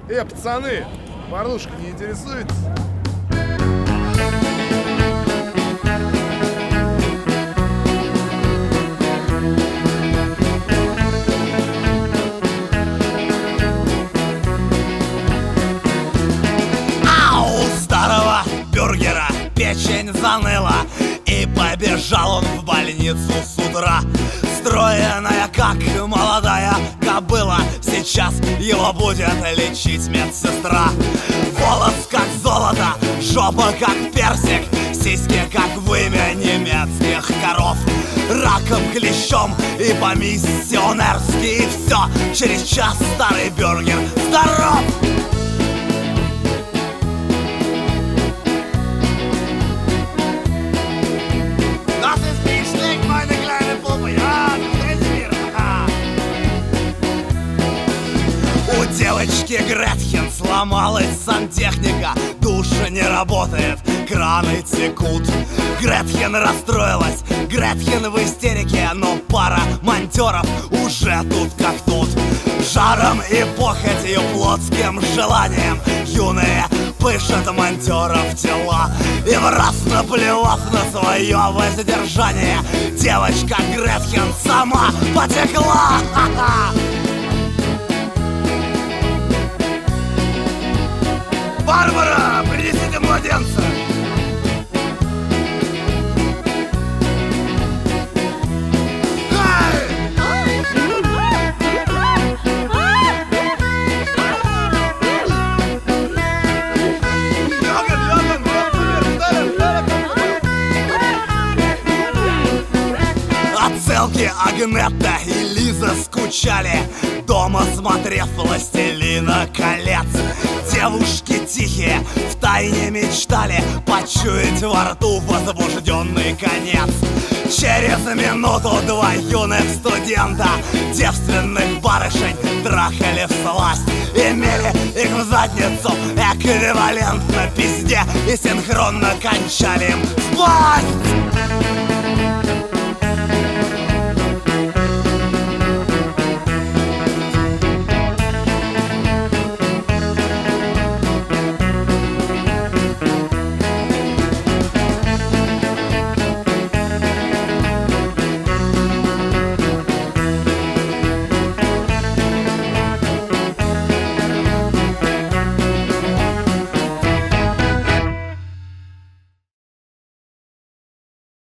Пацаны, порнушка не интересует? Старого бюргера печень заныла, и побежал он в больницу с утра. Стройная, как молодая кобыла, сейчас его будет лечить медсестра. Волос как золото, жопа как персик, сиськи как вымя немецких коров. Раком, клещом и по-миссионерски, и все, через час старый бюргер здоров! У девочки Гретхен сломалась сантехника, душ не работает, краны текут. Гретхен расстроилась, Гретхен в истерике, но пара монтёров уже тут как тут. Жаром и похотью, плотским желанием юные пышут монтёров тела. И в раз наплевав на свое воздержание, девочка Гретхен сама потекла. Барбара, принесите младенца! Отцелки Агнетта и Лиза скучали, дома смотрев «Властелина колец». Девушки тихие втайне мечтали почуять во рту возбужденный конец. Через минуту два юных студента девственных барышень трахали всласть, имели их в задницу эквивалентно пизде и синхронно кончали им в пасть.